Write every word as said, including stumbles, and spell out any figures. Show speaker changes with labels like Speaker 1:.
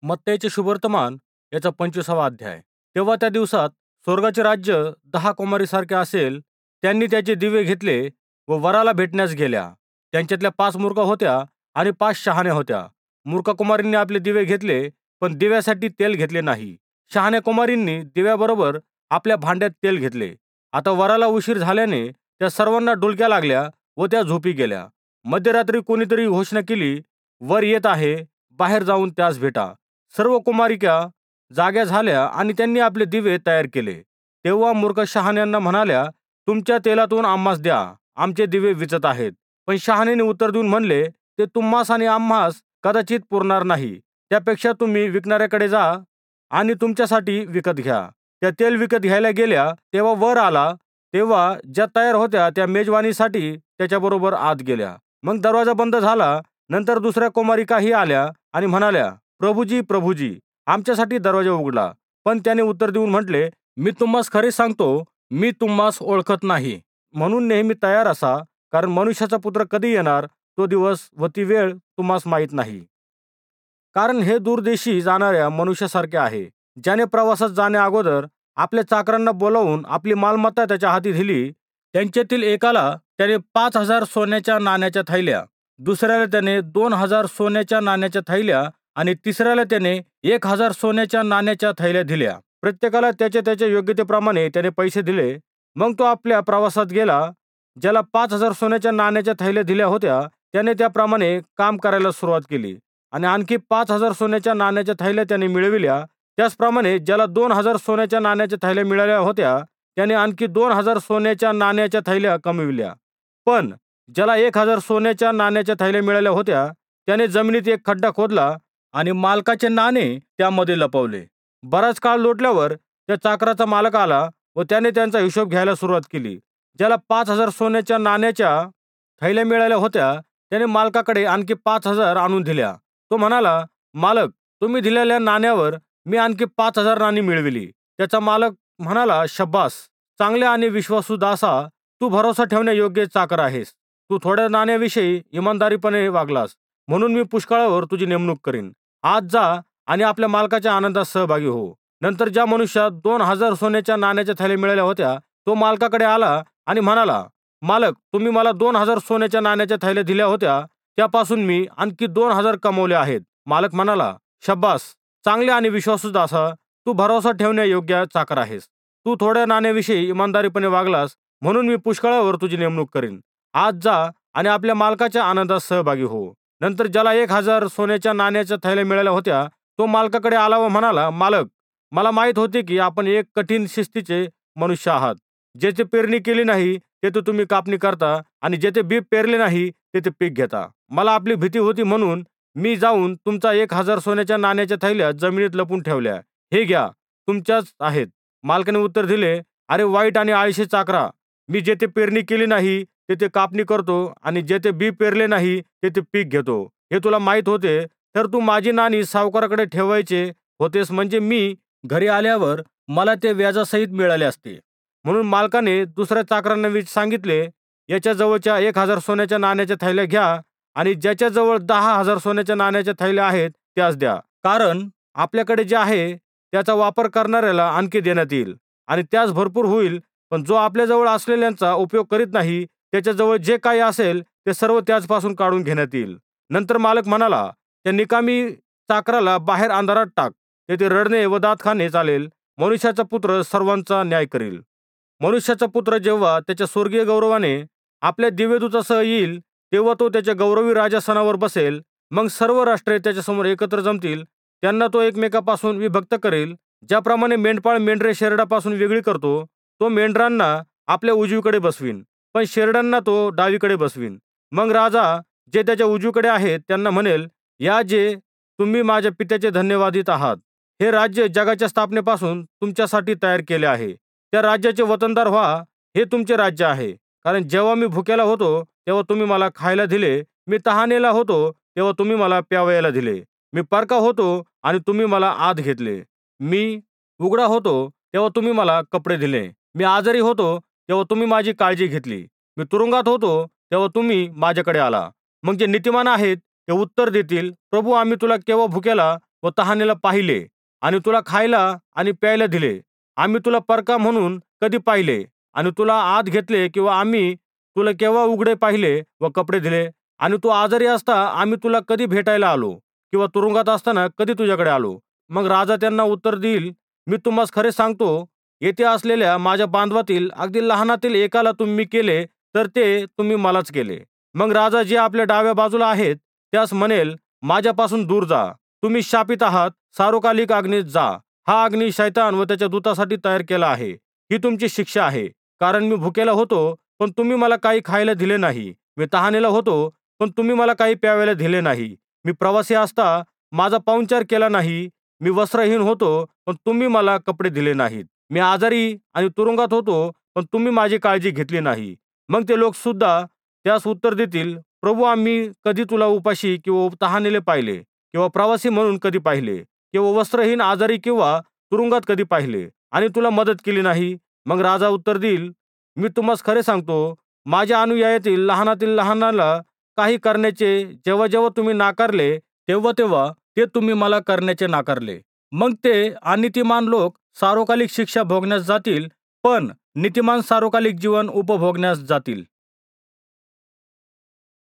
Speaker 1: मत्तईचे शुभवर्तमान याचा पंचविसावा अध्याय. तेव्हा त्या दिवसात स्वर्गाचे राज्य दहा कुमारीसारखे असेल. त्यांनी त्याचे दिवे घेतले व वराला भेटण्यास गेल्या. त्यांच्यातल्या पाच मूर्ख होत्या आणि पाच शहाण्या होत्या. मूर्ख कुमारींनी आपले दिवे घेतले, पण दिव्यासाठी तेल घेतले नाही. शहाण्या कुमारींनी दिव्याबरोबर आपल्या भांड्यात तेल घेतले. आता वराला उशीर झाल्याने त्या सर्वांना डुलक्या लागल्या व त्या झोपी गेल्या. मध्यरात्री कोणीतरी घोषणा केली, वर येत आहे, बाहेर जाऊन त्यास भेटा. सर्व कुमारिका जाग्या झाल्या आणि त्यांनी आपले दिवे तयार केले. तेव्हा मूर्ख शहाण्यांना म्हणाल्या, तुमच्या तेलातून आम्हास द्या, आमचे दिवे विचत आहेत. पण शहाण्याने उत्तर देऊन म्हणले, ते तुम्हास आणि आम्हास कदाचित पुरणार नाही. त्यापेक्षा तुम्ही विकणाऱ्याकडे जा आणि तुमच्यासाठी विकत घ्या. त्या तेल विकत घ्यायला गेल्या, तेव्हा वर आला. तेव्हा ज्या तयार होत्या त्या मेजवानीसाठी त्याच्याबरोबर आत गेल्या. मग दरवाजा बंद झाला. नंतर दुसऱ्या कुमारिकाही आल्या आणि म्हणाल्या, प्रभुजी प्रभुजी, आमच्यासाठी दरवाजा उघडला. पण त्याने उत्तर देऊन म्हटले, मी तुम्हास खरे सांगतो, मी तुम्हास ओळखत नाही. म्हणून नेहमी तयार असा, कारण मनुष्याचा पुत्र कधी येणार तो दिवस व ती वेळ तुम्हास माहीत नाही. कारण हे दूरदेशी जाणाऱ्या मनुष्यासारखे आहे, ज्याने प्रवासात जाण्या अगोदर आपल्या चाकरांना बोलावून आपली मालमत्ता त्याच्या हाती दिली. त्यांच्यातील एकाला त्याने पाच हजार सोन्याच्या नाण्याच्या थैल्या, दुसऱ्याला त्याने दोन हजार सोन्याच्या नाण्याच्या थैल्या आणि तिसऱ्याला त्याने एक हजार सोन्याच्या नाण्याच्या थैल्या दिल्या. प्रत्येकाला त्याच्या त्याच्या योग्यतेप्रमाणे त्याने पैसे दिले. मग तो आपल्या प्रवासात गेला. ज्याला पाच हजार सोन्याच्या नाण्याच्या थैल्या दिल्या होत्या त्याने त्याप्रमाणे काम करायला सुरुवात केली आणि आणखी पाच हजार सोन्याच्या नाण्याच्या थैल्या त्याने मिळविल्या. त्याचप्रमाणे ज्याला दोन हजार सोन्याच्या नाण्याच्या थैल्या मिळाल्या होत्या त्याने आणखी दोन हजार सोन्याच्या नाण्याच्या थैल्या कमविल्या. पण ज्याला एक हजार सोन्याच्या नाण्याच्या थैल्या मिळाल्या होत्या त्याने जमिनीत एक खड्डा खोदला आणि मालकाचे नाणे त्यामध्ये लपवले. बराच काळ लोटल्यावर त्या चाकराचा मालक आला व त्याने त्यांचा हिशोब घ्यायला सुरुवात केली. ज्याला पाच हजार सोन्याच्या नाण्याच्या थैल्या मिळाल्या होत्या त्याने मालकाकडे आणखी पाच हजार आणून दिल्या. तो म्हणाला, मालक, तुम्ही दिलेल्या नाण्यावर मी आणखी पाच हजार नाणी मिळविली. त्याचा मालक म्हणाला, शब्बास, चांगले आणि विश्वासू दासा, तू भरोसा ठेवण्यायोग्य चाकर आहेस. तू थोड्या नाण्याविषयी इमानदारीपणे वागलास, म्हणून मी पुष्कळावर तुझी नेमणूक करीन. आज जा आणि आपल्या मालकाच्या आनंदात सहभागी हो. नंतर ज्या मनुष्यात दोन हजार सोन्याच्या नाण्याच्या थैल्या मिळाल्या होत्या तो मालकाकडे आला आणि म्हणाला, मालक, तुम्ही मला दोन हजार सोन्याच्या नाण्याच्या थैल्या दिल्या होत्या, त्यापासून मी आणखी दोन हजार कमवले आहेत. मालक म्हणाला, शब्बास, चांगले आणि विश्वासू दासा, तू भरोसा ठेवण्यायोग्य चाकर आहेस. तू थोड्या नाण्याविषयी इमानदारीपणे वागलास, म्हणून मी पुष्कळावर तुझी नेमणूक करीन. आज जा आणि आपल्या मालकाच्या आनंदात सहभागी हो. नंतर ज्याला एक हजार सोन्याच्या नाण्याच्या थैल्या मिळाल्या होत्या तो मालकाकडे आला व म्हणाला, मालक, मला माहीत होते की आपण एक कठीण शिस्तीचे मनुष्य आहात. जेथे पेरणी केली नाही तेथे तुम्ही कापणी करता आणि जेथे बी पेरले नाही तेथे पीक घेता. मला आपली भीती होती म्हणून मी जाऊन तुमचा एक हजार सोन्याच्या नाण्याच्या थैल्या जमिनीत लपून ठेवल्या. हे घ्या, तुमच्याच आहेत. मालकाने उत्तर दिले, अरे वाईट आणि आळशी चाकरा, मी जेथे पेरणी केली नाही तेथे कापणी करतो आणि जेथे बी पेरले नाही तेथे पीक घेतो. हे तुला माहीत होते तर तू माझी नाणी सावकाराकडे ठेवायचे होतेस, म्हणजे मी घरी आल्यावर मला ते व्याजासहित मिळाले असते. म्हणून मालकाने दुसऱ्या चाकरांना सांगितले, याच्या जवळच्या एक हजार सोन्याच्या नाण्याच्या थैल्या घ्या आणि ज्याच्या जवळ दहा हजार सोन्याच्या नाण्याच्या थैल्या आहेत त्यास द्या. कारण आपल्याकडे जे आहे त्याचा वापर करणाऱ्याला आणखी देण्यात येईल आणि त्यास भरपूर होईल. पण जो आपल्याजवळ असलेल्यांचा उपयोग करीत नाही त्याच्याजवळ जे काही असेल ते सर्व त्याचपासून काढून घेण्यात येईल. नंतर मालक म्हणाला, त्या निकामी चाकराला बाहेर अंधारात टाक, तेथे रडणे व दात खाणे चालेल. मनुष्याचा पुत्र सर्वांचा न्याय करील. मनुष्याचा पुत्र जेव्हा त्याच्या स्वर्गीय गौरवाने आपल्या दिव्यदूतासह येईल तेव्हा तो त्याच्या गौरवी राजासनावर बसेल. मग सर्व राष्ट्रे त्याच्यासमोर एकत्र जमतील. त्यांना तो एकमेकापासून विभक्त करेल. ज्याप्रमाणे मेंढपाळ मेंढरे शेरडापासून वेगळी करतो, तो मेंढरांना आपल्या उजवीकडे बसवीन, पण शेरडांना तो डावीकडे बसवीन. मग राजा जे त्याच्या उजवीकडे आहेत त्यांना म्हणेल, या जे तुम्ही माझ्या पित्याचे धन्यवादित आहात. हे राज्य जगाच्या स्थापनेपासून तुमच्यासाठी तयार केले आहे. त्या राज्याचे वतनदार व्हा. हे तुमचे राज्य आहे. कारण जेव्हा मी भुकेला होतो तेव्हा तुम्ही मला खायला दिले, मी तहानेला होतो तेव्हा तुम्ही मला प्यावयाला दिले, मी परका होतो आणि तुम्ही मला आत घेतले, मी उघडा होतो तेव्हा तुम्ही मला कपडे दिले, मी आजारी होतो तेव्हा तुम्ही माझी काळजी घेतली, मी तुरुंगात होतो तेव्हा तुम्ही माझ्याकडे आला. मग जे नीतिमान आहेत ते उत्तर देतील, प्रभू, आम्ही तुला केव्हा भुकेला व तहानेला पाहिले आणि तुला खायला आणि प्यायला दिले? आम्ही तुला परका म्हणून कधी पाहिले आणि तुला आत घेतले, किंवा आम्ही तुला केव्हा उघडे पाहिले व कपडे दिले? आणि तू आजारी असता आम्ही तुला कधी भेटायला आलो, किंवा तुरुंगात असताना कधी तुझ्याकडे आलो?' मग राजा त्यांना उत्तर देईल, 'मी तुम्हास खरे सांगतो, येथे असलेल्या माझ्या बांधवातील अगदी लहानातील एकाला तुम्ही केले, तर ते तुम्ही मलाच केले.' मग राजा जे आपल्या डाव्या बाजूला आहेत त्यास म्हणेल, 'माझ्यापासून दूर जा, तुम्ही शापित आहात, सार्वकालिक अग्नीत जा. हा अग्नी शैतान व त्याच्या दूतासाठी तयार केला आहे. ही तुमची शिक्षा आहे. कारण मी भुकेला होतो, पण तुम्ही मला काही खायला दिले नाही. मी तहानेला होतो, पण तुम्ही मला काही प्यायला दिले नाही. मी प्रवासी असता माझा पाहुणचार केला नाही. मी वस्त्रहीन होतो, पण तुम्ही मला कपडे दिले नाहीत. मी आजारी आणि तुरुंगात होतो, पण तुम्ही माझी काळजी घेतली नाही.' मग ते लोक सुद्धा त्यास उत्तर देतील, 'प्रभू, आम्ही कधी तुला उपाशी किंवा तहानेले पाहिले, किंवा प्रवासी म्हणून कधी पाहिले, किंवा वस्त्रहीन, आजारी किंवा तुरुंगात कधी पाहिले आणि तुला मदत केली नाही?' मग राजा उत्तर देईल, 'मी तुम्हास खरे सांगतो, माझ्या अनुयायातील लहानातील लहानाला काही करण्याचे जेव्हा जेव्हा तुम्ही नाकारले, तेव्हा तेव्हा ते तुम्ही मला करण्याचे नाकारले.' मग ते अनीतिमान लोक सार्वकालिक शिक्षा भोगण्यास जातील, पण नीतिमान सार्वकालिक जीवन उपभोगण्यास जातील.